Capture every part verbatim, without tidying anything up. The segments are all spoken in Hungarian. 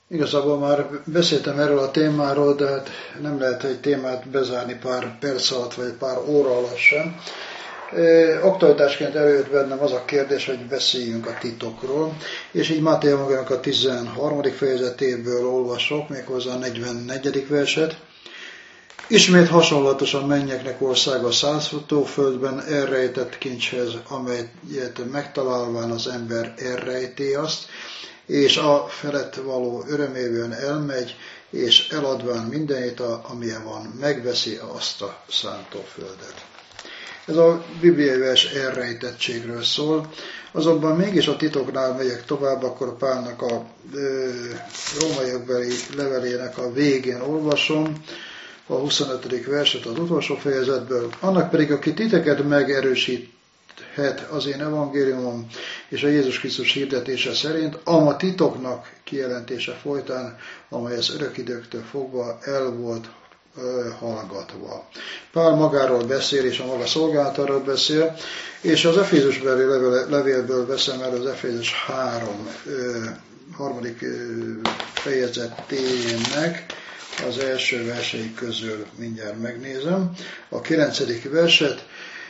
Igazából már beszéltem erről a témáról, de hát nem lehet egy témát bezárni pár perc alatt, vagy pár óra alatt sem. Aktualitásként előjött bennem az a kérdés, hogy beszéljünk a titokról, és így Máté magának a tizenharmadik fejezetéből olvasok, méghozzá a negyvennegyedik verset. Ismét hasonlatosan mennyeknek országa százfutó földben elrejtett kincshez, amelyet megtalálván az ember elrejti azt, és a felett való örömében elmegy, és eladván mindenit, amilyen van, megveszi azt a szántóföldet. Ez a bibliai vers elrejtettségről szól, azonban mégis a titoknál megyek tovább, akkor Pálnak a ö, rómaiakbeli levelének a végén olvasom, a huszonötödik verset az utolsó fejezetből. Annak pedig, aki titeket megerősíthet az én evangéliumom és a Jézus Krisztus hirdetése szerint, ama titoknak kijelentése folytán, amely az örök időktől fogva el volt ö, hallgatva. Pál magáról beszél, és a maga szolgálatáról beszél, és az Efézusbeli levélből veszem el az Efézus három ö, harmadik ö, fejezetének, az első versei közül mindjárt megnézem, a kilencedik verset,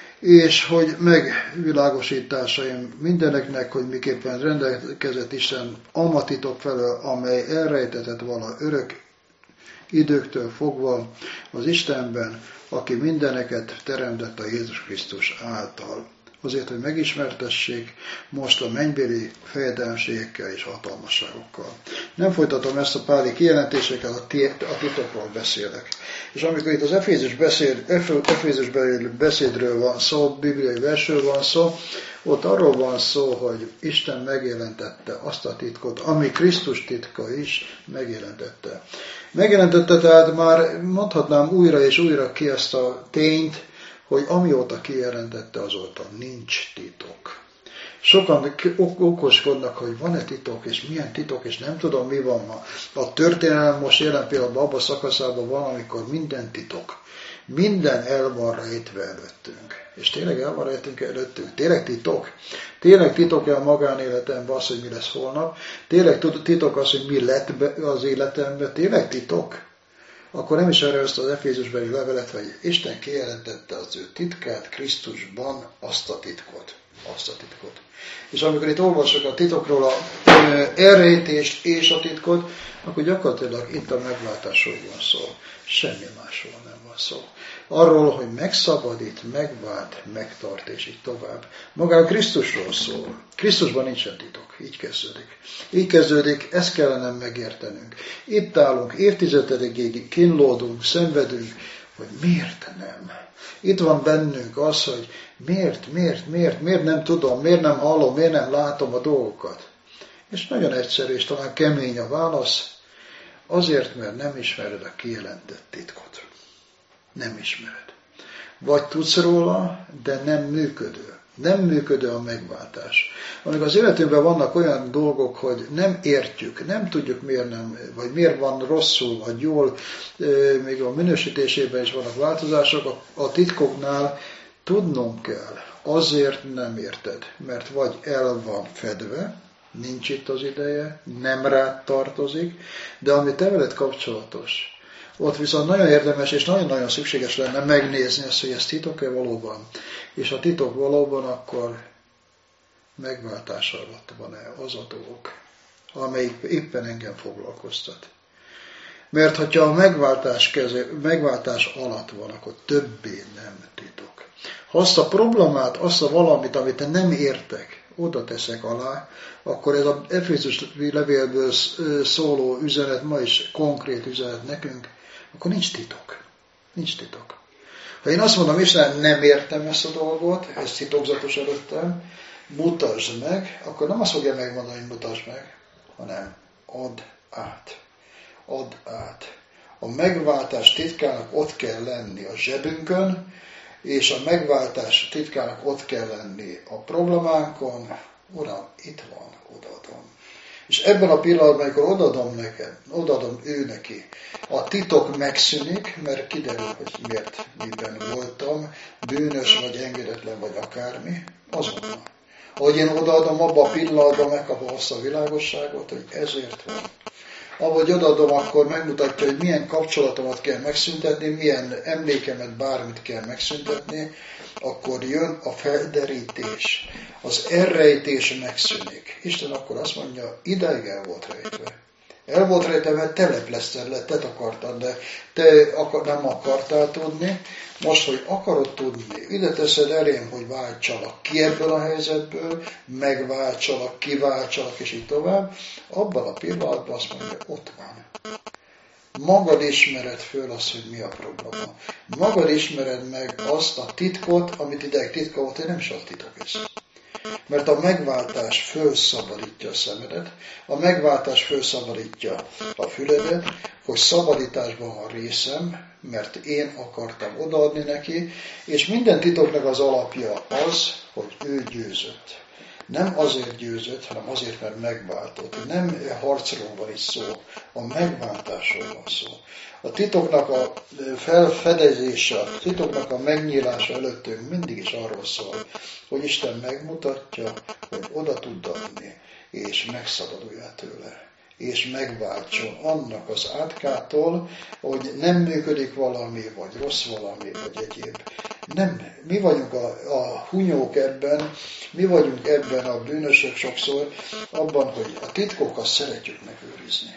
és hogy megvilágosításaim mindeneknek, hogy miképpen rendelkezett Isten ama titok felől, amely elrejtetett vala örök időktől fogva az Istenben, aki mindeneket teremtett a Jézus Krisztus által. Azért, hogy megismertessék most a mennybéli fejedelemségekkel és hatalmasságokkal. Nem folytatom ezt a páli kijelentéseket, a titokról beszélek. És amikor itt az Efézus beszéd, Efézusbeli beszédről van szó, bibliai versről van szó, ott arról van szó, hogy Isten megjelentette azt a titkot, ami Krisztus titka is megjelentette. Megjelentette, tehát már mondhatnám újra és újra ki ezt a tényt, hogy amióta kijelentette, azóta nincs titok. Sokan okoskodnak, hogy van-e titok, és milyen titok, és nem tudom, mi van ma. A történelem most jelen pillanatban abban a szakaszában van, amikor minden titok. Minden el van rejtve előttünk. És tényleg el van rejtünk előttünk. Tényleg titok? Tényleg titok-e a magánéletemben az, hogy mi lesz holnap? Tényleg titok az, hogy mi lett az életemben? Tényleg titok? Akkor nem is erre ezt az Efézusbeli levelet, hogy Isten kijelentette az ő titkát Krisztusban, azt a titkot. Azt a titkot. És amikor itt olvasok a titokról a elrejtést és a titkot, akkor gyakorlatilag itt a megváltásról van szó. Semmi másról nem van szó. Arról, hogy megszabadít, megvált, megtart, és így tovább. Magán Krisztusról szól. Krisztusban nincsen titok. Így kezdődik. Így kezdődik, ezt kellene megértenünk. Itt állunk, évtizedekig kínlódunk, szenvedünk, hogy miért nem. Itt van bennünk az, hogy miért, miért, miért, miért nem tudom, miért nem hallom, miért nem látom a dolgokat. És nagyon egyszerű, és talán kemény a válasz, azért, mert nem ismered a kijelentett titkot. Nem ismered. Vagy tudsz róla, de nem működő. Nem működő a megváltás. Amikor az életünkben vannak olyan dolgok, hogy nem értjük, nem tudjuk miért nem, vagy miért van rosszul, vagy jól, még a minősítésében is vannak változások, a titkoknál tudnunk kell. Azért nem érted, mert vagy el van fedve, nincs itt az ideje, nem rád tartozik, de ami te veled kapcsolatos, ott viszont nagyon érdemes és nagyon-nagyon szükséges lenne megnézni ezt, hogy ez titok-e valóban. És ha titok valóban, akkor megváltás alatt van-e az a dolog, amelyik éppen engem foglalkoztat. Mert hogyha a megváltás, keze, megváltás alatt van, akkor többé nem titok. Ha azt a problémát, azt a valamit, amit nem értek, oda teszek alá, akkor ez az Efézus levélből szóló üzenet, ma is konkrét üzenet nekünk, akkor nincs titok. Nincs titok. Ha én azt mondom, Isten, nem értem ezt a dolgot, ez titokzatos előttem, mutasd meg, akkor nem azt fogja megmondani, hogy mutasd meg, hanem add át. Add át. A megváltás titkának ott kell lenni a zsebünkön, és a megváltás titkának ott kell lenni a problémánkon. Uram, itt van, odaadom. És ebben a pillanatban, amikor odaadom neked, odaadom ő neki, a titok megszűnik, mert kiderül, hogy miért, miben voltam, bűnös, vagy engedetlen, vagy akármi, azonnal. Ahogy én odaadom, abban a pillanatban megkapom azt a világosságot, hogy ezért van. Ahogy odaadom, akkor megmutatja, hogy milyen kapcsolatomat kell megszüntetni, milyen emlékemet, bármit kell megszüntetni, akkor jön a felderítés. Az elrejtés megszűnik. Isten akkor azt mondja, ideig el volt rejtve. El volt rejtve, mert te leplezted le, te akartad, de te nem akartál tudni. Most, hogy akarod tudni, ide teszed elém, hogy váltsalak ki ebből a helyzetből, megváltsalak, kiváltsalak, és így tovább. Abban a pillanatban azt mondja, ott van. Magad ismered föl azt, hogy mi a probléma. Magad ismered meg azt a titkot, amit ideig titka volt, hogy nem is a titok ez. Mert a megváltás fölszabadítja a szemedet, a megváltás fölszabadítja a füledet, hogy szabadításban van részem, mert én akartam odaadni neki, és minden titoknak az alapja az, hogy ő győzött. Nem azért győzött, hanem azért, mert megváltott. Nem harcról van is szó, a megváltásról van szó. A titoknak a felfedezése, a titoknak a megnyílása előttünk mindig is arról szól, hogy Isten megmutatja, hogy oda tud adni, és megszabaduljál tőle. És megváltson annak az átkától, hogy nem működik valami, vagy rossz valami, vagy egyéb. Nem, mi vagyunk a, a hunyók ebben, mi vagyunk ebben a bűnösök sokszor, abban, hogy a titkokat szeretjük megőrizni.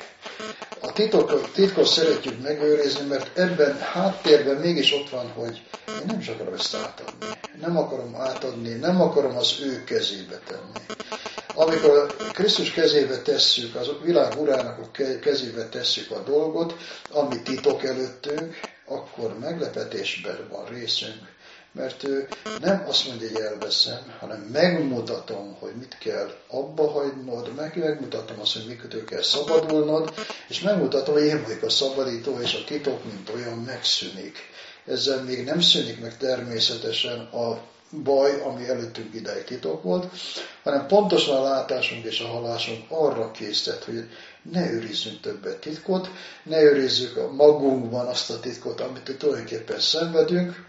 A titok, titkot szeretjük megőrizni, mert ebben háttérben mégis ott van, hogy én nem is akarom ezt átadni. Nem akarom átadni, nem akarom az ő kezébe tenni. Amikor Krisztus kezébe tesszük, az világ urának a kezébe tesszük a dolgot, ami titok előttünk, akkor meglepetésben van részünk. Mert ő nem azt mondja, hogy elveszem, hanem megmutatom, hogy mit kell abba hagynod, meg megmutatom azt, hogy mikor kell szabadulnod, és megmutatom, hogy én vagyok a szabadító, és a titok, mint olyan, megszűnik. Ezzel még nem szűnik meg természetesen a baj, ami előttünk ideig titok volt, hanem pontosan a látásunk és a hallásunk arra késztet, hogy ne őrizzünk többet titkot, ne őrizzük a magunkban azt a titkot, amit tulajdonképpen szenvedünk,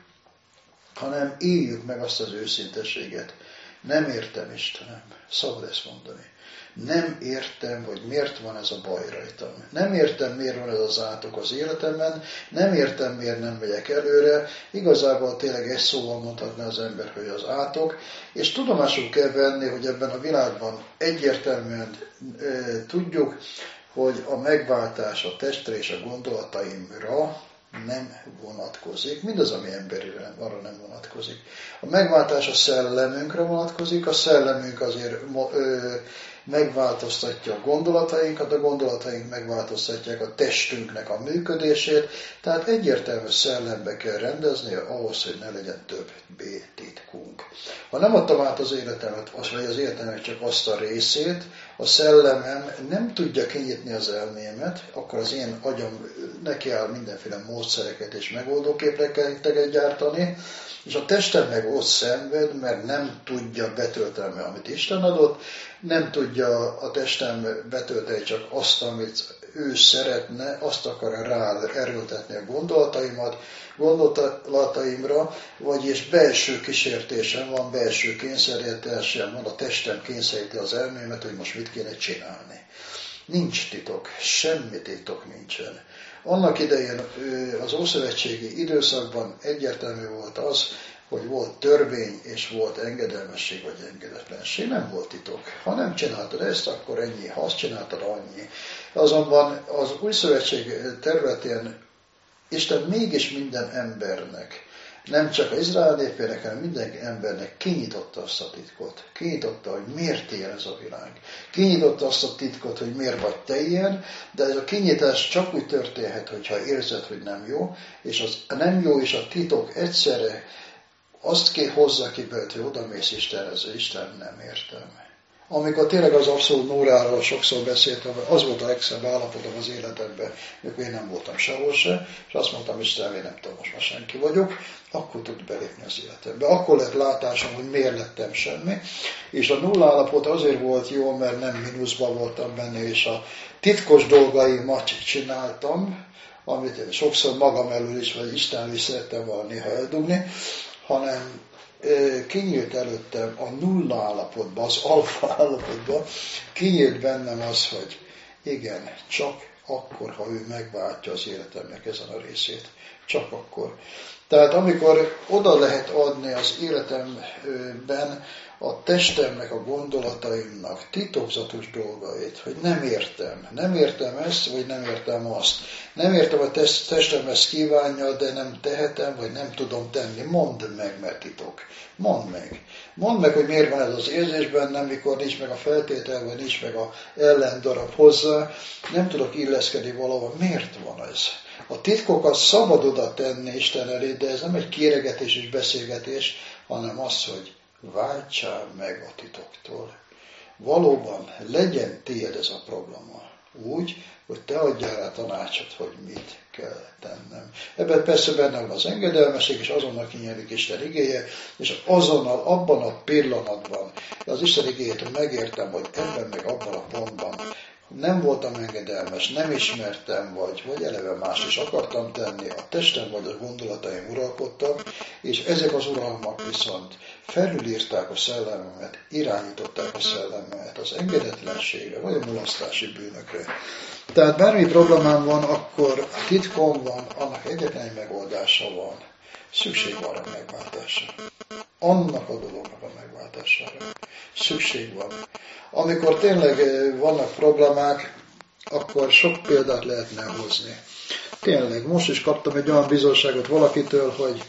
hanem éljük meg azt az őszintességet. Nem értem, Istenem, szabad ezt mondani. Nem értem, hogy miért van ez a baj rajtam. Nem értem, miért van ez az átok az életemben, nem értem, miért nem megyek előre. Igazából tényleg egy szóval mondhatná az ember, hogy az átok, és tudomásul kell venni, hogy ebben a világban egyértelműen e, tudjuk, hogy a megváltás a testre és a gondolataimra nem vonatkozik. Mindaz, ami emberire, arra nem vonatkozik. A megváltás a szellemünkre vonatkozik, a szellemünk azért ö, megváltoztatja a gondolatainkat, a gondolataink megváltoztatják a testünknek a működését, tehát egyértelmű szellembe kell rendezni ahhoz, hogy ne legyen több B-titkunk. Ha nem adtam át az életemet, vagy az életemnek csak azt a részét, a szellemem nem tudja kinyitni az elmémet, akkor az én agyam nekiáll mindenféle módszereket és megoldóképeket gyártani, és a testem meg ott szenved, mert nem tudja betölteni, amit Isten adott, nem tudja a testem betölteni csak azt, amit ő szeretne, azt akar rá erőltetni a gondolataimat, gondolataimra, vagyis belső kísértésem van, belső kényszerítésem van, a testem kényszeríti az elmémet, hogy most mit kéne csinálni. Nincs titok, semmi titok nincsen. Annak idején az ószövetségi időszakban egyértelmű volt az, hogy volt törvény, és volt engedelmesség vagy engedetlenség. Nem volt titok. Ha nem csináltad ezt, akkor ennyi. Ha azt csináltad, annyi. Azonban az új szövetség területén Isten mégis minden embernek, nem csak az Izrael népének, hanem minden embernek kinyitotta azt a titkot. Kinyitotta, hogy miért ilyen ez a világ. Kinyitotta azt a titkot, hogy miért vagy te ilyen, de ez a kinyitás csak úgy történhet, hogyha érzed, hogy nem jó, és az nem jó és a titok egyszerre azt ki hozza ki belőle, hogy odamész Istenhez, hogy Isten nem értem. Amikor tényleg az abszolút nóráról sokszor beszéltem, az volt a legszebb állapotom az életemben, mikor én nem voltam sehol se, és azt mondtam, Istenem, én nem tudom, most már senki vagyok, akkor tud belépni az életembe. Akkor lett látásom, hogy miért lettem semmi, és a nulla állapot azért volt jó, mert nem mínuszban voltam benne, és a titkos dolgaimat csináltam, amit én sokszor magam elől is, vagy Isten is szerettem volna néha eldugni, hanem kinyílt előttem a nulla állapotban, az alfa állapotban, kinyílt bennem az, hogy igen, csak akkor, ha ő megváltja az életemnek ezen a részét. Csak akkor. Tehát amikor oda lehet adni az életemben a testemnek, a gondolataimnak titokzatos dolgait, hogy nem értem, nem értem ezt, vagy nem értem azt. Nem értem, a testem ezt kívánja, de nem tehetem, vagy nem tudom tenni. Mondd meg, mert titok. Mondd meg. Mondd meg, hogy miért van ez az érzés bennem, mikor nincs meg a feltétel, vagy nincs meg a ellendarab hozzá. Nem tudok illeszkedni valahol. Miért van ez? A titkokat szabad oda tenni Isten elé, de ez nem egy kéregetés és beszélgetés, hanem az, hogy váltsál meg a titoktól. Valóban legyen tiéd ez a probléma. Úgy, hogy te adjál rá tanácsot, hogy mit kell tennem. Ebben persze benne van az engedelmesség, és azonnal kinyílik Isten igéje, és azonnal abban a pillanatban az Isten igéjét megértem, hogy ebben meg abban a pontban nem voltam engedelmes, nem ismertem, vagy, vagy eleve más is akartam tenni, a testem vagy a gondolataim uralkodtak, és ezek az uralmak viszont felülírták a szellememet, irányították a szellememet az engedetlenségre, vagy a mulasztási bűnökre. Tehát bármi problémám van, akkor titkom van, annak egyetlen egy megoldása van. Szükség van a megváltásra. Annak a dolognak a megváltására. Szükség van. Amikor tényleg vannak problémák, akkor sok példát lehetne hozni. Tényleg, most is kaptam egy olyan bizonságot valakitől, hogy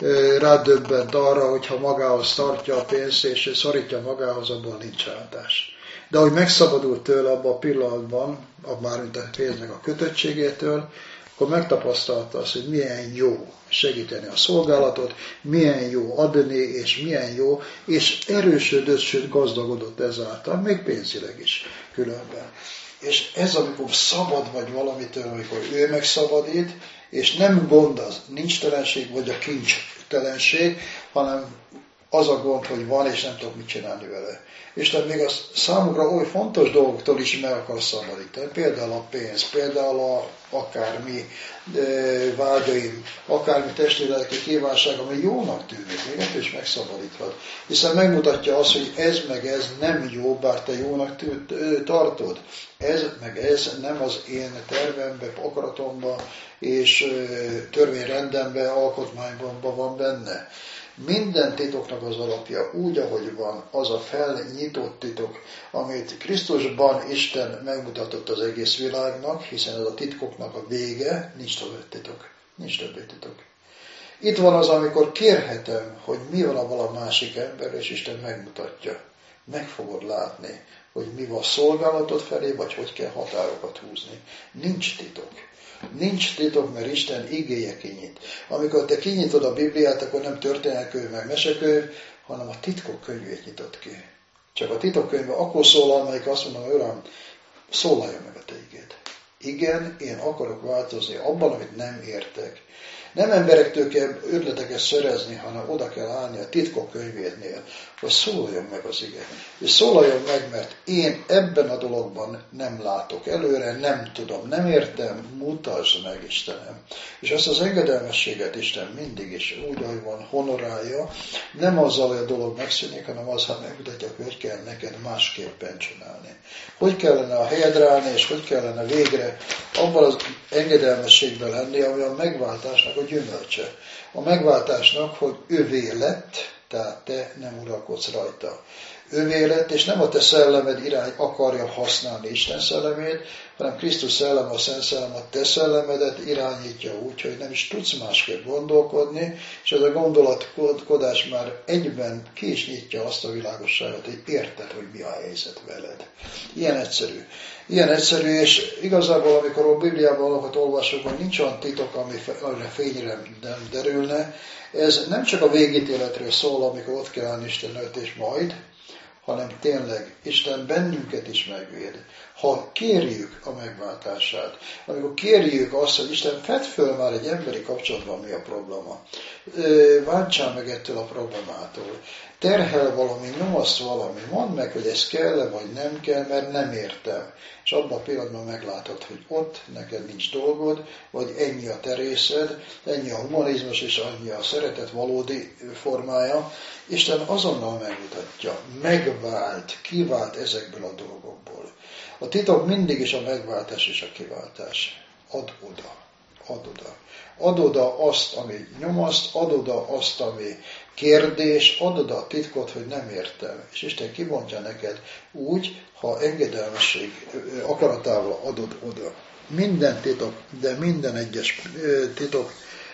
rádöbbent arra, hogy ha magához tartja a pénzt, és szorítja magához, abban nincs áldás. De ahogy megszabadult tőle abban a pillanatban, mármint a pénznek a kötöttségétől, akkor megtapasztalta azt, hogy milyen jó segíteni a szolgálatot, milyen jó adni, és milyen jó, és erősödött, sőt gazdagodott ezáltal, még pénzileg is különben. És ez, amikor szabad vagy valamitől, amikor ő megszabadít, és nem gond az nincstelenség, vagy a kincstelenség, hanem az a gond, hogy van, és nem tudok mit csinálni vele. Isten még az számukra oly fontos dolgoktól is meg akar szabadítani. Például a pénz, például a, akármi e, vágyaim, akármi testi-lelki kívánság, ami jónak tűnik, még ettől is megszabadíthat. Hiszen megmutatja azt, hogy ez meg ez nem jó, bár te jónak tűnt, tartod. Ez meg ez nem az én tervemben, akaratomban és e, törvényrendemben, alkotmányban van benne. Minden titoknak az alapja úgy, ahogy van, az a felnyitott titok, amit Krisztusban Isten megmutatott az egész világnak, hiszen ez a titkoknak a vége, nincs többé titok. Nincs többé titok. Itt van az, amikor kérhetem, hogy mi van a vala másik ember, és Isten megmutatja. Meg fogod látni, hogy mi van szolgálatod felé, vagy hogy kell határokat húzni. Nincs titok. Nincs titok, mert Isten igéje kinyit. Amikor te kinyitod a Bibliát, akkor nem történelmkönyv, meg mesekönyv, hanem a titkok könyvét nyitott ki. Csak a titkokkönyvben akkor szólal, amelyik azt mondom, Uram, szólaljon meg a te igéd. Igen, én akarok változni abban, amit nem értek. Nem emberektől kell ötleteket szerezni, hanem oda kell állni a titkok könyvénél, hogy szólaljon meg az ige. És szólaljon meg, mert én ebben a dologban nem látok előre, nem tudom, nem értem, mutasd meg, Istenem. És ezt az engedelmességet Isten mindig is úgy, ahogy van, honorálja, nem azzal, hogy a dolog megszűnik, hanem azzal megmutatja, hogy hogy kell neked másképpen csinálni. Hogy kellene a helyedre állni, és hogy kellene végre abban az engedelmességben lenni, ami a megváltásnak a gyümölcse. A megváltásnak, hogy ővé lett, tehát te nem uralkodsz rajta. Ővé lett, és nem a te szellemed irány akarja használni Isten szellemét, hanem Krisztus szellem, a Szent Szellem a te szellemedet irányítja úgy, hogy nem is tudsz másképp gondolkodni, és ez a gondolatkodás már egyben ki is nyitja azt a világosságot, hogy érted, hogy mi a helyzet veled. Ilyen egyszerű. Ilyen egyszerű, és igazából, amikor a Bibliában valakat olvasok, hogy nincs olyan titok, amire fényre nem derülne, ez nem csak a végítéletről szól, amikor ott kell állni Isten előtt és majd, hanem tényleg Isten bennünket is megvéd. Ha kérjük a megváltását, amikor kérjük azt, hogy Isten fedd föl már egy emberi kapcsolatban, mi a probléma. Váltsál meg ettől a problémától. Terhel valami, nyomaszt valami, mondd meg, hogy ez kell-e, vagy nem kell, mert nem értem. és abban a pillanatban meglátod, hogy ott neked nincs dolgod, vagy ennyi a terészed, ennyi a humanizmus, és annyi a szeretet valódi formája. Isten azonnal megmutatja, megvált, kivált ezekből a dolgokból. A titok mindig is a megváltás és a kiváltás. Ad oda, ad oda. Ad oda azt, ami nyomaszt, ad oda azt, ami kérdés, ad oda a titkot, hogy nem értem. És Isten kibontja neked úgy, ha engedelmesség akaratával adod oda. Minden titok, de minden egyes titok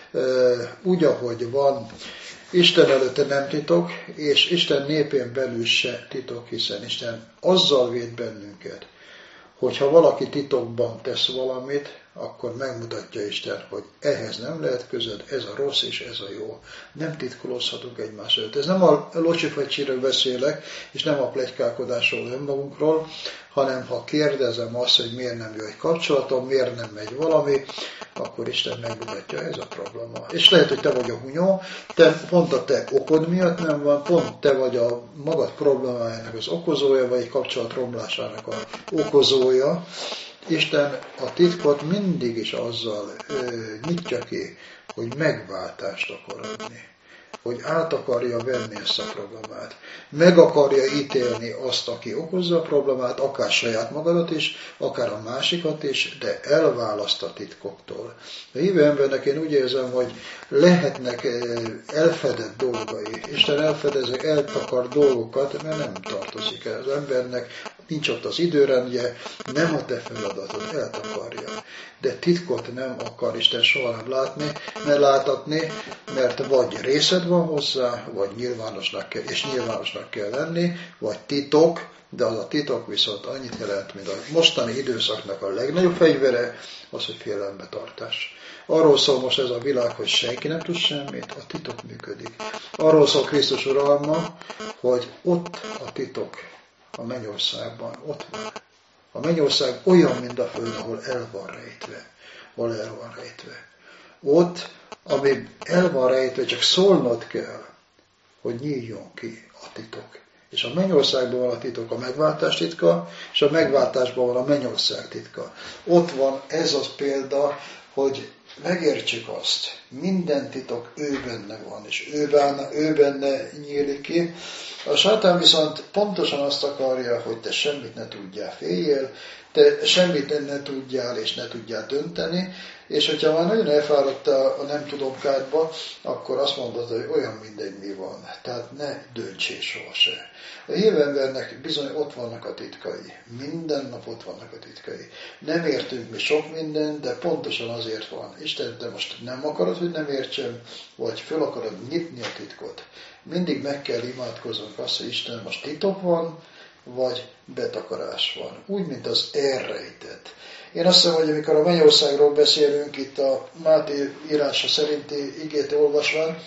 úgy, ahogy van, Isten előtte nem titok, és Isten népén belül se titok, hiszen Isten azzal véd bennünket, hogyha valaki titokban tesz valamit, akkor megmutatja Isten, hogy ehhez nem lehet közöd, ez a rossz és ez a jó. Nem titkolózhatunk egymás előtt. Ez nem a locsifacsiről beszélek, és nem a pletykálkodásról önmagunkról, hanem ha kérdezem azt, hogy miért nem jó egy kapcsolatom, miért nem megy valami, akkor Isten megmutatja, ez a probléma. És lehet, hogy te vagy a hunyó, te, pont a te okod miatt nem van, pont te vagy a magad problémájának az okozója, vagy egy kapcsolat romlásának a okozója. Isten a titkot mindig is azzal ö, nyitja ki, hogy megváltást akar adni. Hogy át akarja venni ezt a problémát. Meg akarja ítélni azt, aki okozza a problémát, akár saját magadat is, akár a másikat is, de elválaszt a titkoktól. A hívő embernek én úgy érzem, hogy lehetnek elfedett dolgai. Isten elfedezek, eltakar dolgokat, mert nem tartozik el az embernek, nincs ott az időrendje, nem a te feladatod, eltakarja. De titkot nem akar Isten soha nem látni, mert láthatni, mert vagy részed van hozzá, vagy nyilvánosnak kell, és nyilvánosnak kell lenni, vagy titok, de az a titok viszont annyit jelent, mint a mostani időszaknak a legnagyobb fegyvere, az, hogy félelembe tartás. Arról szól most ez a világ, hogy senki nem tud semmit, a titok működik. Arról szól Krisztus uralma, hogy ott a titok, a mennyországban, ott van. A mennyország olyan, mint a föld, ahol el van rejtve. Ahol el van rejtve. Ott, ami el van rejtve, csak szólnod kell, hogy nyíljon ki a titok. És a mennyországban van a titok, a megváltás titka, és a megváltásban van a mennyország titka. Ott van ez az példa, hogy megértsük azt, minden titok ő benne van, és ő benne, ő benne nyílik ki. A sátán viszont pontosan azt akarja, hogy te semmit ne tudjál, féljél, te semmit ne tudjál, és ne tudjál dönteni, és hogyha már nagyon elfáradtál a nem tudom kádba, akkor azt mondod, hogy olyan mindegy mi van. Tehát ne döntsél sohasem. A hívő embernek bizony ott vannak a titkai. Minden nap ott vannak a titkai. Nem értünk mi sok mindent, de pontosan azért van. Isten, te most nem akarod, hogy nem értsem, vagy föl akarod nyitni a titkot. Mindig meg kell imádkoznunk azt, hogy Isten, most titok van, vagy betakarás van. Úgy, mint az elrejtett. Én azt hiszem, hogy amikor a mennyországról beszélünk, itt a Máté írása szerinti igét olvasva,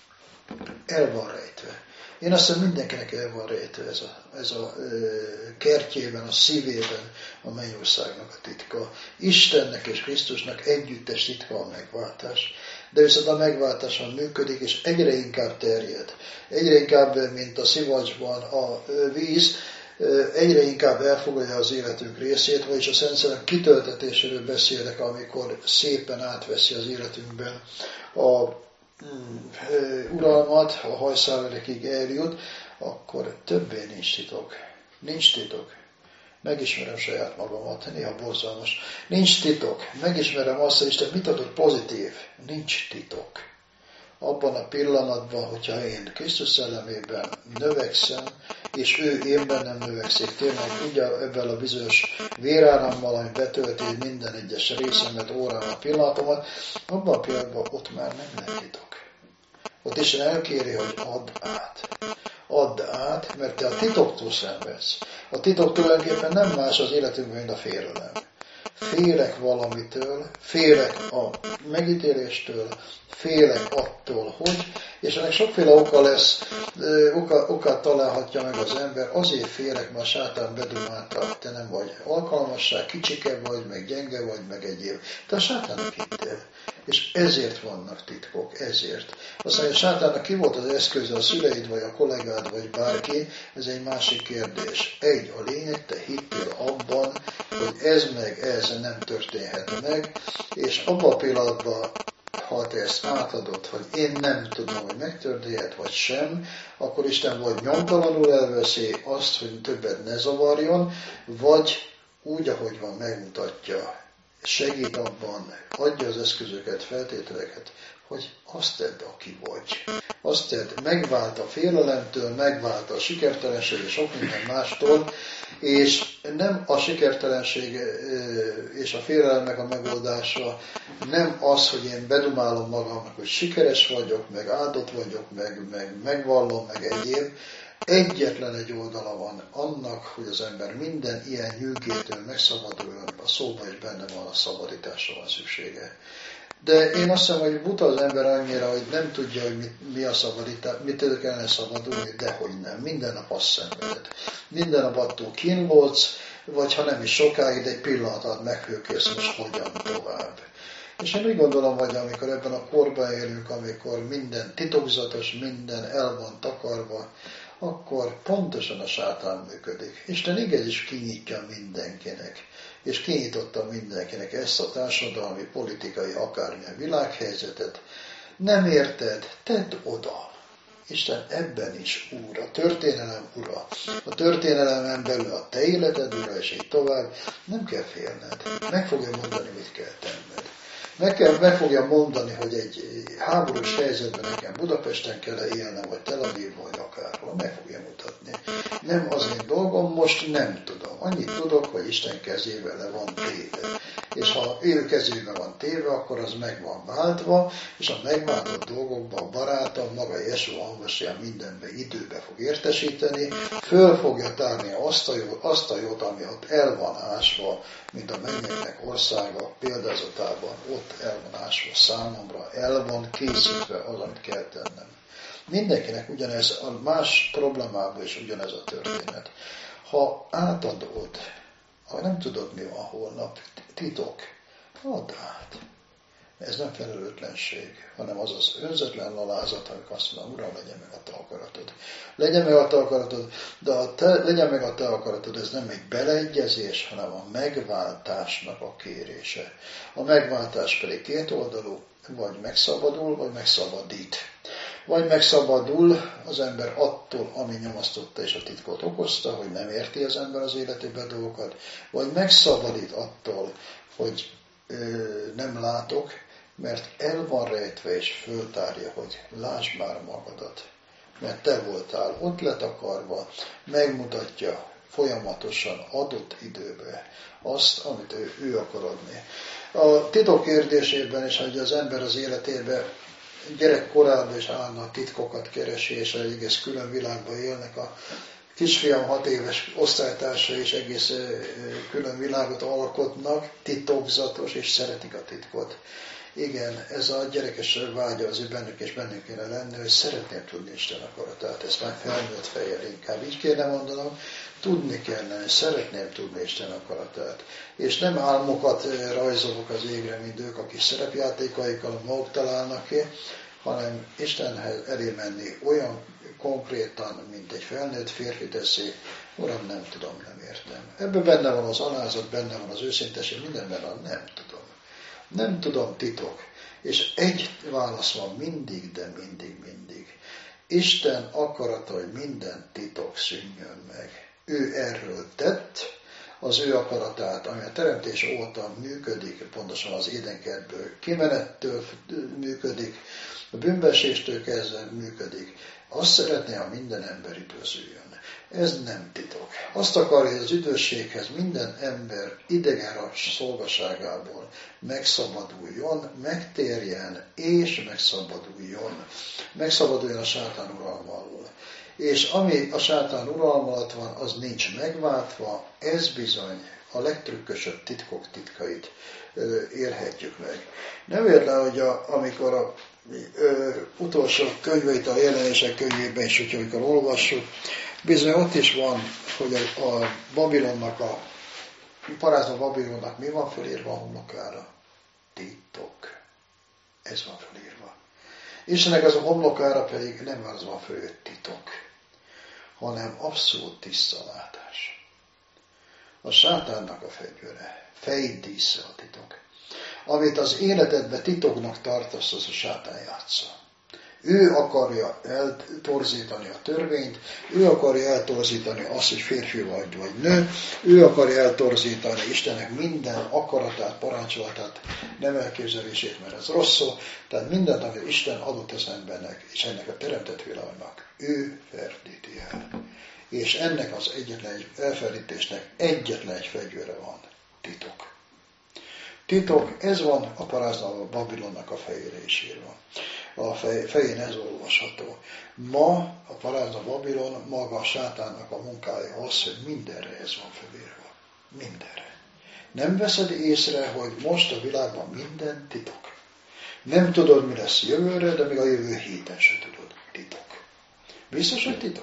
el van rejtve. Én azt hiszem, mindenkinek el van rejtve ez a, ez a ö, kertjében, a szívében a mennyországnak a titka. Istennek és Krisztusnak együttes titka a megváltás. De viszont a megváltáson működik, és egyre inkább terjed. Egyre inkább, mint a szivacsban a víz, egyre inkább elfogadja az életünk részét, vagyis a Szent Szellem kitöltetéséről beszélek, amikor szépen átveszi az életünkben a mm, uralmat, a hajszálverekig eljut, akkor többé nincs titok. Nincs titok. Megismerem saját magamat, néha borzalmas. Nincs titok. Megismerem azt, hogy Isten mit adott pozitív. Nincs titok. Abban a pillanatban, hogyha én Krisztus szellemében növekszem, és ő én bennem növekszik, tényleg ugye ebben a bizonyos vérárammal, ami betölti minden egyes részemet, órámat, pillanatomat, abban a pillanatban ott már nem lehet titok. Ott Isten elkéri, hogy add át. Add át, mert te a titoktól szenvedsz. A titok tulajdonképpen nem más az életünkben, mint a félelem. Félek valamitől, félek a megítéléstől, félek attól, hogy És ennek sokféle oka lesz, oka, okát találhatja meg az ember, azért félek, mert a sátán bedumálta, te nem vagy alkalmasság, kicsike vagy, meg gyenge vagy, meg egyéb. Te a sátánnak hittél. És ezért vannak titkok, ezért. Aztán, hogy a sátánnak ki volt az eszköze, a szüleid, vagy a kollégád, vagy bárki, ez egy másik kérdés. Egy, a lényeg, te hittél abban, hogy ez meg ez nem történhet meg, és abban a pillanatban, ha te ezt átadod, hogy én nem tudom, hogy megtörténhet, vagy sem, akkor Isten vagy nyomtalanul elveszi azt, hogy többet ne zavarjon, vagy úgy, ahogy van, megmutatja, segít abban, adja az eszközöket, feltételeket, hogy azt tedd, aki vagy. Azt tedd, megvált a félelemtől, megvált a sikertelenség és sok minden mástól, és nem a sikertelenség és a félelmek a megoldása, nem az, hogy én bedumálom magamnak, hogy sikeres vagyok, meg áldott vagyok, meg, meg megvallom, meg egyéb. Egyetlen egy oldala van annak, hogy az ember minden ilyen nyűgétől megszabaduljon, a szóban is benne van, a szabadításra van szüksége. De én azt hiszem, hogy buta az ember annyira, hogy nem tudja, hogy mit, mi a szabadítás, mitől kellene szabadulni, de hogy nem. Minden nap azt szenveded. Minden nap attól kínlódsz, vagy ha nem is sokáig, de egy pillanat alatt meghőkölsz, most hogyan tovább. És én úgy gondolom, hogy amikor ebben a korban élünk, amikor minden titokzatos, minden el van takarva, akkor pontosan a sátán működik. Isten igenis kinyitja mindenkinek. És kinyitotta mindenkinek ezt a társadalmi, politikai, akármilyen világhelyzetet. Nem érted? Tedd oda. Isten ebben is úr, a történelem ura. A történelemen belül a te életed ura, és így tovább. Nem kell félned. Meg fogja mondani, mit kell tenned. Meg, kell, meg fogja mondani, hogy egy háborús helyzetben nekem Budapesten kell élnem, vagy Tel Aviv, vagy akárhol. Meg fogja mutatni. Nem az én dolgom, most nem tudom. Annyit tudok, hogy Isten kezével le van téve. És ha ő kezébe van téve, akkor az meg van váltva, és a megváltott dolgokban a barátom, maga Jesú Hamvasján mindenbe időbe fog értesíteni, föl fogja tárni azt a, jót, azt a jót, ami ott el van ásva, mint a mennyeknek országa példázatában, ott el van ásva számomra, el van készítve az, amit kell tennem. Mindenkinek ugyanez, a más problémában is ugyanez a történet. Ha átadod, ha nem tudod, mi van holnap, titok, add át. Ez nem felelőtlenség, hanem az az önzetlen alázat, amikor azt mondom, Uram, legyen meg a te akaratod. Legyen meg a te akaratod, de a te, legyen meg a te akaratod, ez nem egy beleegyezés, hanem a megváltásnak a kérése. A megváltás pedig kétoldalú, vagy megszabadul, vagy megszabadít. Vagy megszabadul az ember attól, ami nyomasztotta és a titkot okozta, hogy nem érti az ember az életében dolgokat, vagy megszabadít attól, hogy ö, nem látok, mert el van rejtve és föltárja, hogy lásd már magadat, mert te voltál ott letakarva, megmutatja folyamatosan adott időbe azt, amit ő, ő akar adni. A titok kérdésében is, hogy az ember az életében gyerekkorában is állnak titkokat keresi, és egész külön világban élnek. A kisfiam hat éves osztálytársa is egész külön világot alkotnak, titokzatos, és szeretik a titkot. Igen, ez a gyerekes vágya az ő bennük és bennünk kéne lenni, hogy szeretném tudni Isten akaratát. Ezt már felnőtt fejjel inkább így kéne mondanom, tudni kellene, szeretném tudni Isten akaratát. És nem álmokat rajzolok az égre, mint ők, akik szerepjátékaikkal maguk találnak ki, hanem Istenhez elé menni olyan konkrétan, mint egy felnőtt férfi teszi, Uram, nem tudom, nem értem. Ebben benne van az alázat, benne van az őszinteség, mindenben van, nem tudom. Nem tudom, titok. És egy válasz van mindig, de mindig, mindig. Isten akarata, hogy minden titok szűnjön meg. Ő erről tett, az ő akaratát, ami a teremtés óta működik, pontosan az édenkertből kimenettől működik, a bűnbeeséstől kezdve működik. Azt szeretné, ha minden ember üdvözüljön. Ez nem titok. Azt akarja, hogy az üdvösséghez minden ember idegen szolgaságából megszabaduljon, megtérjen és megszabaduljon. Megszabaduljon a sátán uralma alól. És ami a sátán uralma alatt van, az nincs megváltva, ez bizony a legtrükkösebb titkok titkait érhetjük meg. Nem véletlen, hogy a, amikor a ö, utolsó könyveit, a jelenések könyvében is, hogyha amikor olvassuk, bizony ott is van, hogy a, a Babilonnak, a parázna Babilonnak mi van fölírva a homlokára? Titok. Ez van fölírva. Istennek az a homlokára pedig nem az van föl, hogy titok, hanem abszolút tiszta látás. A sátánnak a fegyvere, fejdísze a titok. Amit az életedben titoknak tartasz, az a sátán játsza. Ő akarja eltorzítani a törvényt, ő akarja eltorzítani azt, hogy férfi vagy, vagy nő, ő akarja eltorzítani Istennek minden akaratát, parancsolatát, nem elképzelését, mert ez rosszul, tehát mindent, amit Isten adott az embernek, és ennek a teremtett világnak, ő ferdíti el. És ennek az egyetlen egy elferdítésnek egyetlen egy fegyvere van, titok. Titok, ez van a parázna Babilonnak a fejére is írva. A fej, fején ez olvasható. Ma a parázna Babilon maga a sátánnak a munkája az, hogy mindenre ez van felírva. Mindenre. Nem veszed észre, hogy most a világban minden titok. Nem tudod, mi lesz jövőre, de még a jövő héten se tudod. Titok. Biztos, hogy titok?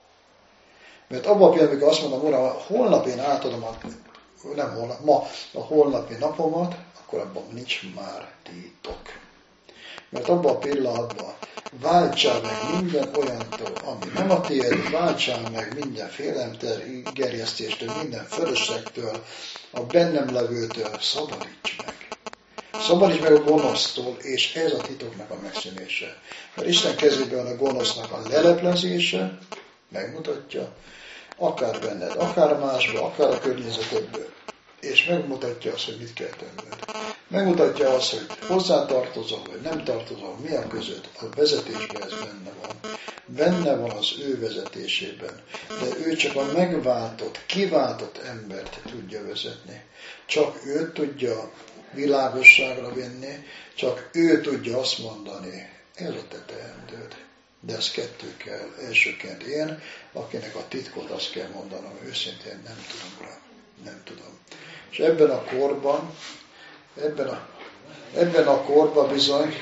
Mert abban a pillanatban, amikor azt mondom, uram, holnap én átadom a, nem holnap, ma a holnapi napomat, akkor abban nincs már titok. Mert abban a pillanatban váltsál meg minden olyantól, ami nem a tiéd, váltsál meg minden félelemtől, gerjesztéstől, minden fölöslegtől, a bennem levőtől, szabadíts meg. Szabadíts meg a gonosztól, és ez a titoknak a megszűnése. Mert Isten kezében a gonosznak a leleplezése megmutatja, akár benned, akár másban, akár a környezetedből, és megmutatja azt, hogy mit kell tenned. Megmutatja azt, hogy hozzátartozol, vagy nem tartozol, mi a között, a vezetésben ez benne van. Benne van az ő vezetésében, de ő csak a megváltott, kiváltott embert tudja vezetni. Csak ő tudja világosságra vinni, csak ő tudja azt mondani, ez a te teendőd. De ez kettő kell. Elsőként én, akinek a titkot azt kell mondanom, őszintén nem tudom rá. Nem tudom. És ebben a korban, ebben a, ebben a korban bizony,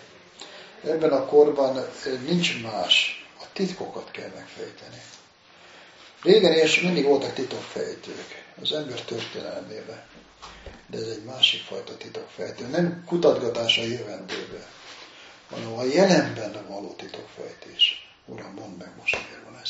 ebben a korban nincs más. A titkokat kell megfejteni. Régen és mindig voltak titokfejtők az ember történelmében. De ez egy másik fajta titokfejtő. Nem kutatgatás a jövendőbe, hanem a jelenben való titokfejtés. Uram, mondd meg most, miért van ez.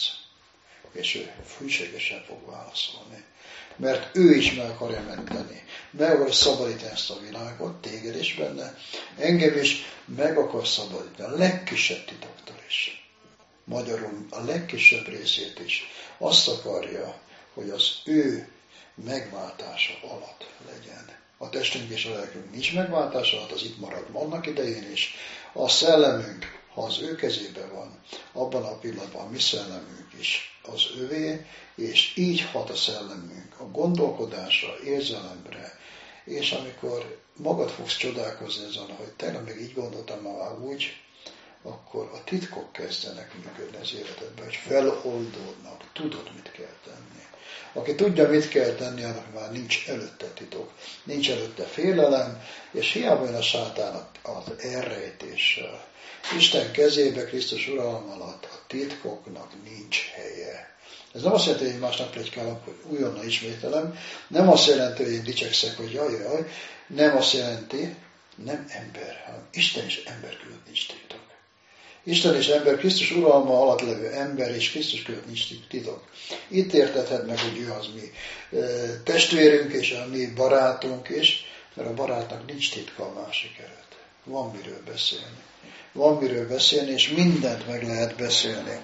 És ő fűségesen fog válaszolni. Mert ő is meg akarja menteni. Meg akar szabadítani ezt a világot, téged is benne. Engem is meg akar szabadítani. A legkisebb titoktól is. Magyarul a legkisebb részét is. Azt akarja, hogy az ő megváltása alatt legyen. A testünk és a lelkünk nincs megváltása alatt, az itt marad annak idején is. A szellemünk, ha az ő kezében van, abban a pillanatban a mi szellemünk is az övé, és így hat a szellemünk a gondolkodásra, érzelemre, és amikor magad fogsz csodálkozni ezen, hogy tegnap még így gondoltam, már úgy, akkor a titkok kezdenek működni az életedben, hogy feloldódnak, tudod, mit kell tenni. Aki tudja, mit kell tenni, annak már nincs előtte titok, nincs előtte félelem, és hiába jön a sátán az elrejtéssel. Isten kezébe, Krisztus uralom alatt a titkoknak nincs helye. Ez nem azt jelenti, hogy másnap pletykálok, hogy újonnan ismételem, nem azt jelenti, hogy én dicsekszek, hogy jaj, jaj, nem azt jelenti, nem ember, hanem Isten és ember között nincs titok. Isten és ember, Krisztus uralma alatt levő ember és Krisztus között nincs titok. Itt értethed meg, hogy ő az mi testvérünk és a mi barátunk is, mert a barátnak nincs titka a másik előtt. Van miről beszélni. Van miről beszélni, és mindent meg lehet beszélni.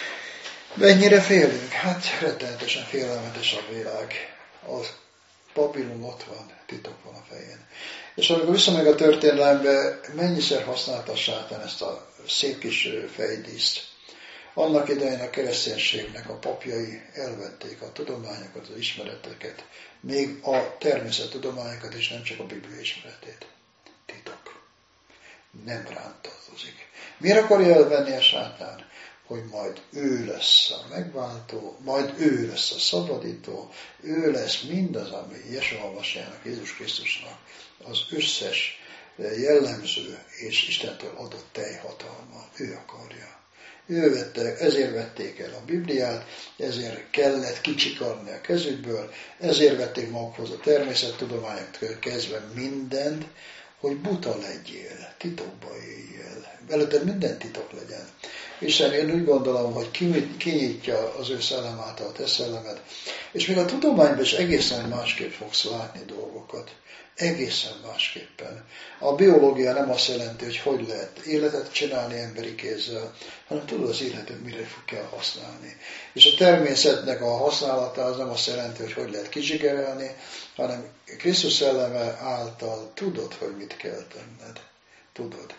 Mennyire félünk? Hát rettenetesen félelmetes a világ. A Babilon ott van, titok van a fején. És amikor visszamegy a történelembe, mennyiszer használta a sátán ezt a szép kis fejdíszt. Annak idején a kereszténységnek a papjai elvették a tudományokat, az ismereteket, még a természettudományokat, és nem csak a Biblia ismeretét. Titok. Nem rám tartozik. Miért akarja elvenni a sátán? Hogy majd ő lesz a megváltó, majd ő lesz a szabadító, ő lesz mindaz, ami Jesúa Masiának, Jézus Krisztusnak az összes jellemző és Istentől adott teljhatalma. Ő akarja. Ő vette, ezért vették el a Bibliát, ezért kellett kicsikarni a kezükből, ezért vették magukhoz a természettudományoktól kezdve mindent, hogy buta legyél, titokba éljél. Előtte minden titok legyen. Isten, én úgy gondolom, hogy kinyitja az ő szellem által a te szellemed, és még a tudományban is egészen másképp fogsz látni dolgokat. Egészen másképpen. A biológia nem azt jelenti, hogy hogy lehet életet csinálni emberi kézzel, hanem tudod az életet mire kell használni. És a természetnek a használata az nem azt jelenti, hogy hogy lehet kizsigerelni, hanem Krisztus szelleme által tudod, hogy mit kell tenned. Tudod.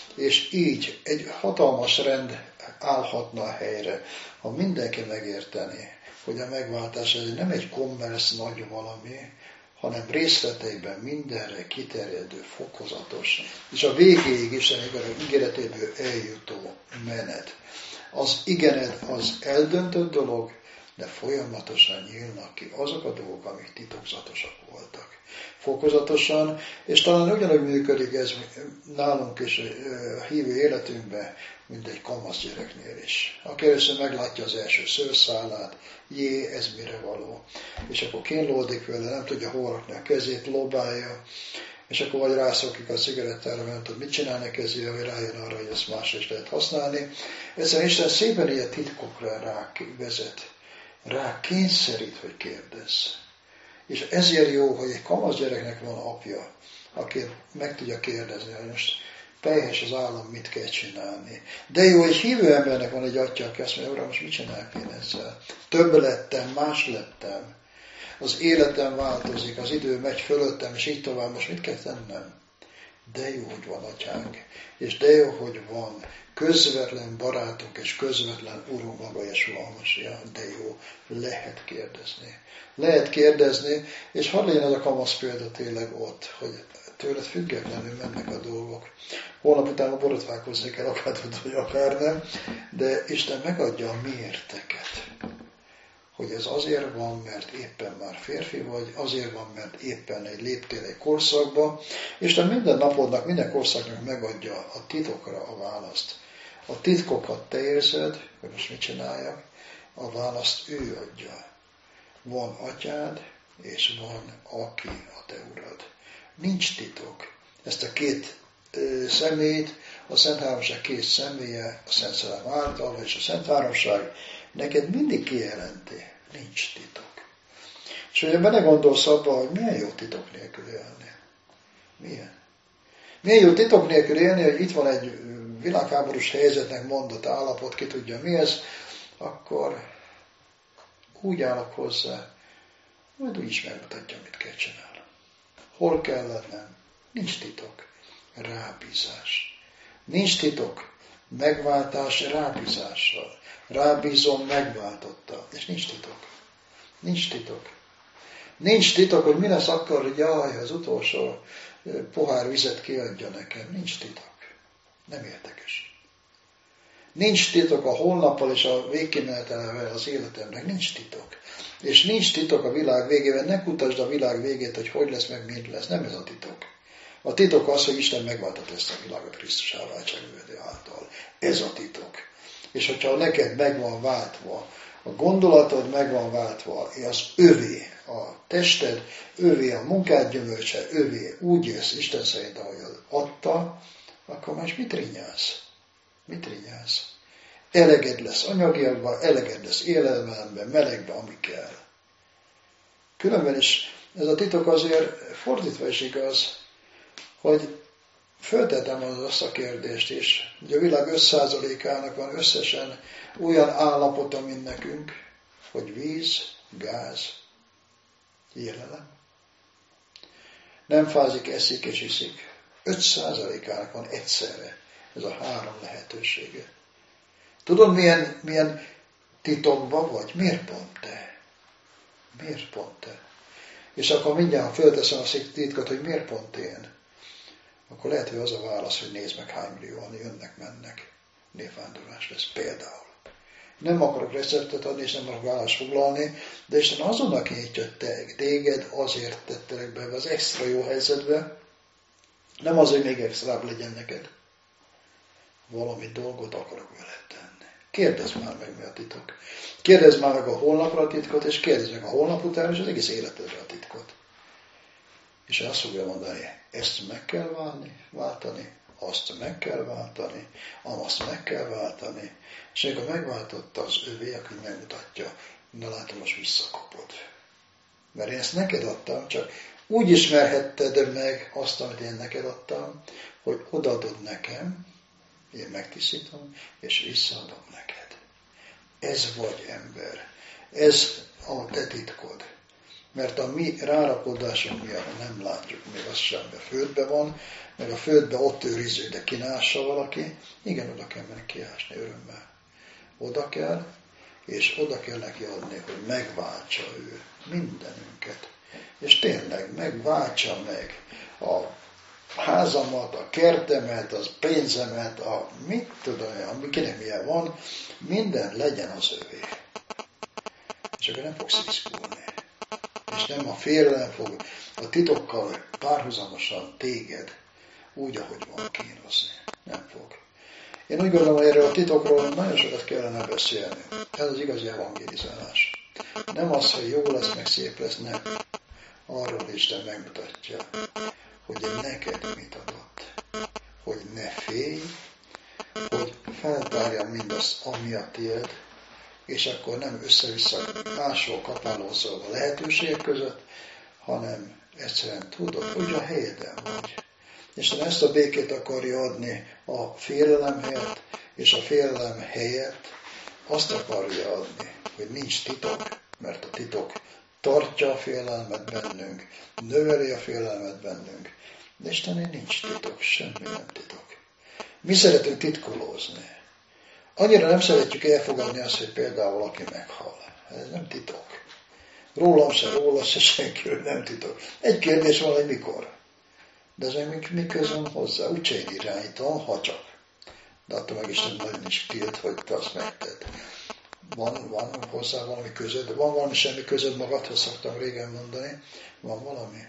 És így egy hatalmas rend állhatna a helyre, ha mindenki megérteni, hogy a megváltás ez nem egy kommersz nagy valami, hanem részleteiben mindenre kiterjedő, fokozatos, és a végéig Isten ígéretéből eljutó menet. Az igenet az eldöntött dolog, de folyamatosan nyílnak ki azok a dolgok, amik titokzatosak voltak. Fokozatosan, és talán ugyanúgy működik ez nálunk is a hívő életünkben, mint egy kamasz gyereknél is. Aki először meglátja az első szőrszálát, jé, ez mire való. És akkor kínlódik vele, nem tudja hol rakni a kezét, lobálja, és akkor vagy rászokik a cigarettára, mert nem tud mit csinálni a kezével, vagy rájön arra, hogy ezt másra is lehet használni. Egyszerűen Isten szépen ilyen titkokra rá vezet, rá kényszerít, hogy kérdezz. És ezért jó, hogy egy kamasz gyereknek van apja, aki meg tudja kérdezni, hogy most pelyhes az állam, mit kell csinálni. De jó, egy hívő embernek van egy atya, aki azt mondja, uram, most mit csinálják én ezzel? Több lettem, más lettem. Az életem változik, az idő megy fölöttem, és így tovább, most mit kell tennem? De jó, hogy van atyánk, és de jó, hogy van közvetlen barátunk, és közvetlen Urunk maga Jesúa Hamasiach, de jó, lehet kérdezni. Lehet kérdezni, és hadd legyen az a kamasz példa tényleg ott, hogy tőled függetlenül mennek a dolgok. Holnap utána borotválkozni kell, akár tud, vagy akár nem, de Isten megadja a miérteket. Hogy ez azért van, mert éppen már férfi vagy, azért van, mert éppen egy léptél egy korszakba. Isten minden napodnak, minden korszaknak megadja a titokra a választ. A titkokat te érzed, hogy most mit csináljak, a választ ő adja. Van atyád, és van aki a te urad. Nincs titok. Ezt a két ö, személyt, a Szent Háromság két személye, a Szent Szellem által, és a Szent Háromság neked mindig kijelenti. Nincs titok. És hogyha belegondolsz abba, hogy milyen jó titok nélkül élni. Milyen? Milyen jó titok nélkül élni, hogy itt van egy világháborús helyzetnek mondott állapot, ki tudja mi ez, akkor úgy állok hozzá, majd úgy is megmutatja, mit kell csinálni. Hol kell lennem? Nincs titok. Rábízás. Nincs titok. Megváltás rábízással. Rábízom, megváltotta. És nincs titok. Nincs titok. Nincs titok, hogy mi lesz akkor, hogy jaj, az utolsó pohár vizet kiadja nekem. Nincs titok. Nem érdekes. Nincs titok a holnappal és a végkimenetelevel az életemnek. Nincs titok. És nincs titok a világ végében. Ne kutasd a világ végét, hogy hogy lesz, meg mint lesz. Nem ez a titok. A titok az, hogy Isten megváltott ezt a világot Krisztus álváltságművedő által. Ez a titok. És hogyha neked meg van váltva, a gondolatod meg van váltva, az övé a tested, övé a munkád gyümölcse, övé úgy jössz Isten szerint, ahogy adta, akkor más mit rinyálsz? Mit rinyálsz? Eleged lesz anyagiakban, eleged lesz élelemben, melegben, ami kell. Különben is ez a titok azért fordítva is igaz, hogy föltettem az azt a kérdést is, hogy a világ öt százalékának van összesen olyan állapota, mint nekünk, hogy víz, gáz, élelem. Nem fázik, eszik és iszik. öt százalékának van egyszerre ez a három lehetősége. Tudod, milyen, milyen titokban vagy? Miért pont te? Miért pont te? És akkor mindjárt fölteszem a titkot, hogy miért pont én? Akkor lehet, hogy az a válasz, hogy nézd meg, hány millióan jönnek, mennek. Névvándorlás lesz például. Nem akarok receptet adni, és nem akarok választ foglalni, de Isten azonnal kinyitja téged, azért tettelek be az extra jó helyzetbe, Nem az, hogy még extrább legyen neked. Valami dolgot akarok vele tenni. Kérdezd már meg, mi a titok. Kérdezd már meg a holnapra a titkot, és kérdezd meg a holnap után, és az egész életedre a titkot. És azt fogja mondani, ezt meg kell válni, váltani, azt meg kell váltani, amazt meg kell váltani, és amikor megváltotta az övé, aki megmutatja, na látom, most visszakapod. Mert én ezt neked adtam, csak úgy ismerhetted meg azt, amit én neked adtam, hogy odaadod nekem, én megtisztítom, és visszaadom neked. Ez vagy ember. Ez a te titkod. Mert a mi rárakodásunk miatt nem látjuk még azt sem, a földben van, meg a földben ott őriző, de kinássa valaki, igen, oda kell menni kiásni örömmel. Oda kell, és oda kell neki adni, hogy megváltsa ő mindenünket. És tényleg megváltsa meg a házamat, a kertemet, az pénzemet, a mit tudom, ami kinek milyen van, minden legyen az övé. És akkor nem fogsz iszkulni. És nem a félelem fog a titokkal párhuzamosan téged úgy, ahogy van, kínozni. Nem fog. Én úgy gondolom, hogy erről a titokról nagyon sokat kellene beszélni. Ez az igazi evangélizálás. Nem az, hogy jó lesz, meg szép lesz, nem. Arról Isten megmutatja, hogy neked mit adott. Hogy ne félj, hogy feltárja mindazt, ami a tiéd, és akkor nem össze-vissza ásol, kapálózol a lehetőségek között, hanem egyszerűen tudod, hogy a helyeden vagy. És ezt a békét akarja adni a félelem helyett, és a félelem helyett azt akarja adni, hogy nincs titok, mert a titok tartja a félelmet bennünk, növeli a félelmet bennünk. De Istennél nincs titok, semmi nem titok. Mi szeretünk titkolózni. Annyira nem szeretjük elfogadni azt, hogy például valaki meghal. Ez nem titok. Rólam se, róla se, senkiről nem titok. Egy kérdés van, hogy mikor. De ez még mi közöm hozzá? Úgyse én irányítom, ha csak. De attól meg Isten nagyon is tilt, hogy te azt megted. Van, van hozzá valami közöd, van valami semmi közöd magadhoz, szoktam régen mondani. Van valami.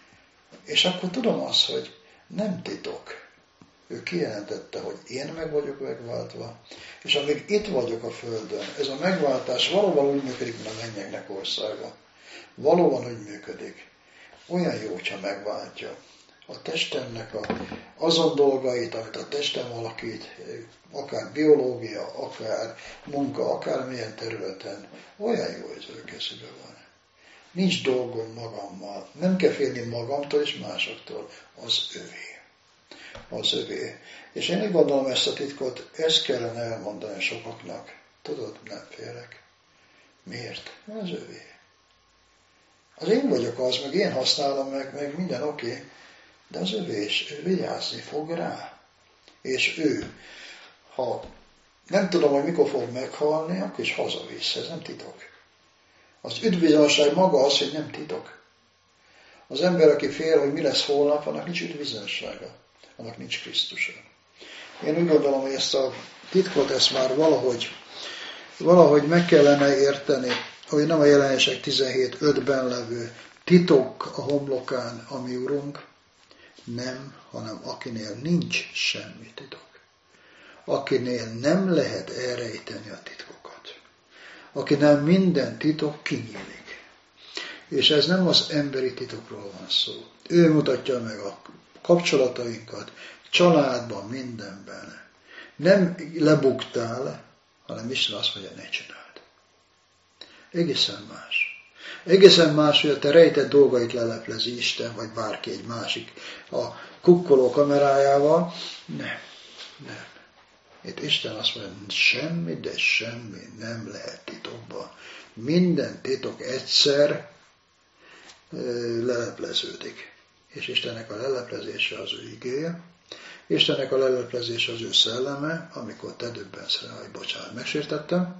És akkor tudom azt, hogy nem titok. Ő kijelentette, hogy én meg vagyok megváltva, és amíg itt vagyok a Földön, ez a megváltás valóban úgy működik, mint a mennyeknek országa. Valóban úgy működik. Olyan jó, hogyha megváltja a testemnek a, azon dolgait, amit a testem alakít, akár biológia, akár munka, akár milyen területen, olyan jó, hogy az ő kezében van. Nincs dolgom magammal. Nem kell félni magamtól és másoktól. Az övé. Az övé. És én úgy gondolom ezt a titkot, ezt kellene elmondani sokaknak. Tudod, nem félek. Miért? Az övé. Az én vagyok az, meg én használom meg, meg minden oké, okay, de az övé, és ő vigyázni fog rá. És ő, ha nem tudom, hogy mikor fog meghalni, akkor is hazavisz. Ez nem titok. Az üdvbizonyosság maga az, hogy nem titok. Az ember, aki fél, hogy mi lesz holnap, annak nincs üdvbizonyossága. Annak nincs Krisztusa. Én úgy gondolom, hogy ezt a titkot, ezt már valahogy, valahogy meg kellene érteni, hogy nem a Jelenések tizenhét ötben levő titok a homlokán, a mi Urunk, nem, hanem akinél nincs semmi titok. Akinél nem lehet elrejteni a titkokat. Akinél minden titok kinyílik. És ez nem az emberi titokról van szó. Ő mutatja meg a kapcsolatainkat, családban, mindenben. Nem lebuktál, hanem Isten azt mondja, ne csináld. Egészen más. Egészen más, hogy a te rejtett dolgait leleplezi Isten, vagy bárki egy másik a kukkoló kamerájával. Nem, nem. Itt Isten azt mondja, semmi, de semmi nem lehet titokban. Minden titok egyszer lelepleződik. És Istennek a leleplezése az ő igéje, Istennek a leleplezése az ő szelleme, amikor te döbbensz rá, hogy bocsánat, megsértettem,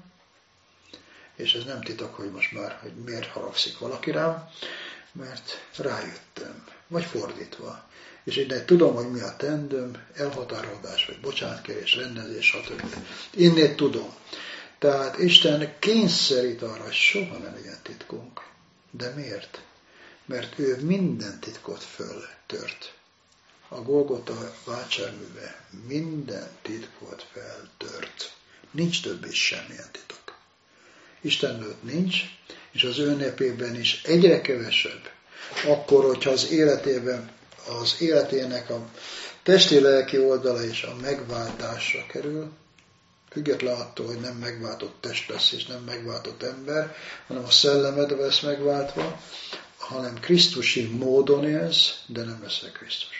és ez nem titok, hogy most már, hogy miért haragszik valaki rám, mert rájöttem, vagy fordítva. És én tudom, hogy mi a tendőm, elhatárolás, vagy bocsánatkérés, rendezés, stb. Innét tudom. Tehát Isten kényszerít arra, hogy soha nem legyen titkunk. De miért? Mert ő minden titkot föltört. A Golgota váltságműve minden titkot feltört. Nincs többé semmilyen titok. Istennőt nincs, és az ő népében is egyre kevesebb. Akkor, hogyha az életében, az életének a testi-lelki oldala és a megváltásra kerül, független attól, hogy nem megváltott test lesz, és nem megváltott ember, hanem a szellemed lesz megváltva, hanem krisztusi módon élsz, de nem leszel Krisztus.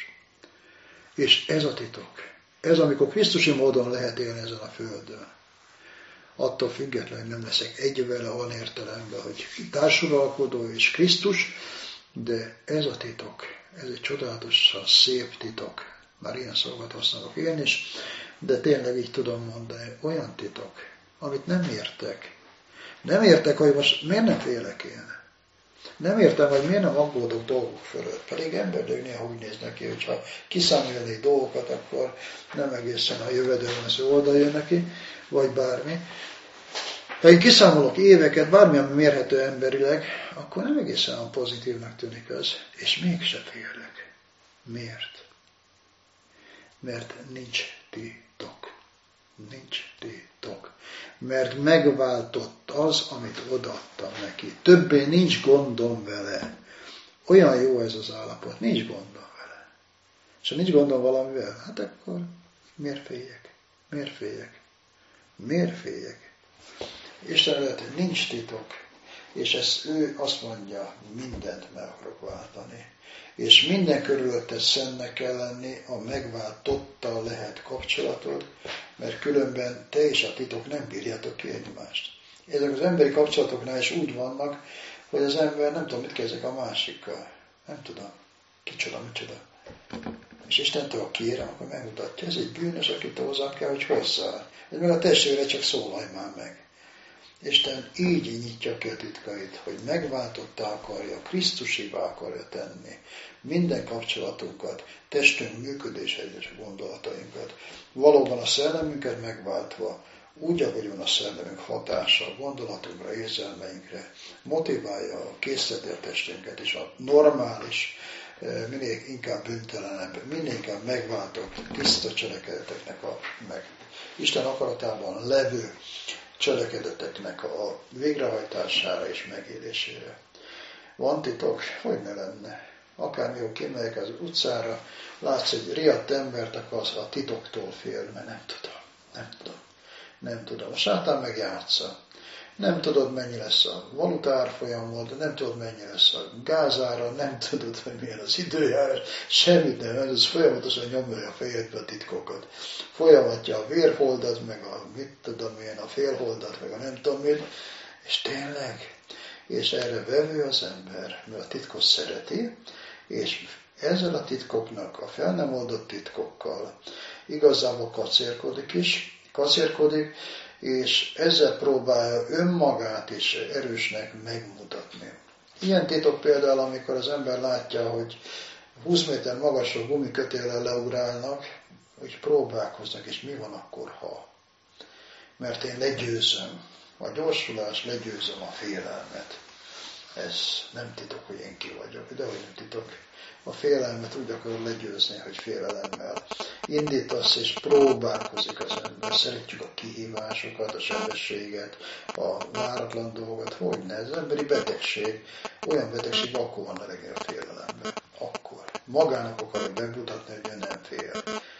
És ez a titok. Ez, amikor krisztusi módon lehet élni ezen a földön. Attól függetlenül nem leszek egy vele olyan értelemben, hogy társuralkodó és Krisztus, de ez a titok, ez egy csodálatosan szép titok. Már ilyen szavakat használok én is, de tényleg így tudom mondani, olyan titok, amit nem értek. Nem értek, hogy most miért nem félek én. Nem értem, hogy miért nem aggódok dolgok fölött. Pedig emberek néha úgy néznek ki, hogyha kiszámolni dolgokat, akkor nem egészen a jövedelmező oldal jön neki, vagy bármi. Ha én kiszámolok éveket, bármi, ami mérhető emberileg, akkor nem egészen olyan pozitívnak tűnik az, és mégse félek. Miért? Mert nincs titok. Nincs titok. Mert megváltott az, amit odaadtam neki. Többé nincs gondom vele. Olyan jó ez az állapot, nincs gondom vele. És ha nincs gondom valamivel, hát akkor miért féljek? Miért féljek? Miért féljek? Isten lehet, nincs titok. És ezt ő azt mondja, mindent meg akarok váltani. És minden körülötte szennek kell lenni, a megváltottal lehet kapcsolatod, mert különben te és a titok nem bírjátok ki egymást. Ezek az emberi kapcsolatoknál is úgy vannak, hogy az ember nem tudom, mit kezdek a másikkal. Nem tudom. Kicsoda, micsoda. És Istentől, ha kérem, akkor megmutatja, ez egy bűnös, akit hozzám kell, hogy hozzá. Ez meg a testvére, csak szólalj már meg. Isten így nyitja ki a titkait, hogy megváltottá akarja, Krisztusivá akarja tenni minden kapcsolatunkat, testünk működéseit és gondolatainkat. Valóban a szellemünket megváltva, úgy, ahogy van a szellemünk hatása, a gondolatunkra, érzelmeinkre, motiválja, készíteti a testünket, és a normális, minél inkább bűntelenebb, minél inkább megváltott, tiszta cselekedeteknek a meg. Isten akaratában levő cselekedeteknek a végrehajtására és megélésére. Van titok? Hogy ne lenne? Akármilyen kimegyek az utcára, látsz egy riadt embert, akkor az a titoktól fél, mert nem tudom, nem tudom, nem tudom. A sátán megjátsza. Nem tudod, mennyi lesz a valuta árfolyam volt, nem tudod, mennyi lesz a gázára, nem tudod, hogy milyen az időjárás, semmit nem, ez folyamatosan nyomja a fejedbe a titkokat. Folyamatja a vérholdat, meg a mit tudom én, a félholdat, meg a nem tudom mit, és tényleg, és erre vevő az ember, mert a titkot szereti, és ezzel a titkoknak, a fel nem oldott titkokkal igazából kacérkodik is, kacérkodik, és ezzel próbálja önmagát is erősnek megmutatni. Ilyen titok például, amikor az ember látja, hogy húsz méter magasról gumikötéllel leugrálnak, hogy próbálkoznak, és mi van akkor, ha? Mert én legyőzöm, a gyorsulás, legyőzöm a félelmet. Ez nem titok, hogy én ki vagyok, de hogy nem titok. A félelmet úgy akarod legyőzni, hogy félelemmel indítasz és próbálkozik az ember. Szeretjük a kihívásokat, a sebességet, a váratlan dolgot. Hogyne, ez emberi betegség. Olyan betegség, akkor van a legnagyobb félelemmel. Akkor. Magának akarja bemutatni, hogy ő nem fél.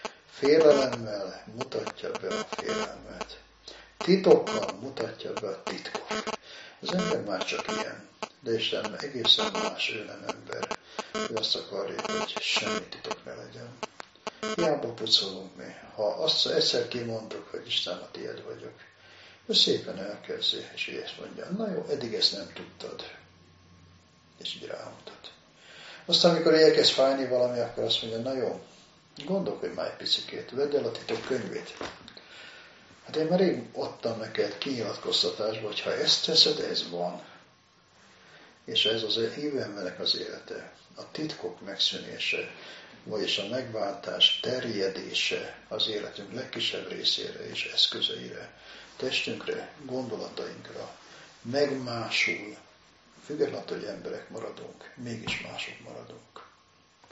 Félelemmel mutatja be a félelmet. Titokkal mutatja be a titkot. Az ember már csak ilyen. De Isten egészen más, ő nem ember. Ő azt akarja, hogy semmi titok ne legyen. Hiába pucolunk mi. Ha azt egyszer kimondtuk, hogy Isten, a tiéd vagyok, ő szépen elkezdi, és így ezt mondja, na jó, eddig ezt nem tudtad. És így rámutat. Aztán, amikor elkezd fájni valami, akkor azt mondja, na jó, gondolkodj már egy picikét, vedd el a titok könyvét. Hát én már rég adtam neked kinyilatkoztatásba, hogy ha ezt teszed, ez van. És ez az hívő embernek az élete. A titkok megszűnése, vagyis a megváltás terjedése az életünk legkisebb részére és eszközeire, testünkre, gondolatainkra, megmásul, függetlenül, hogy emberek maradunk, mégis mások maradunk.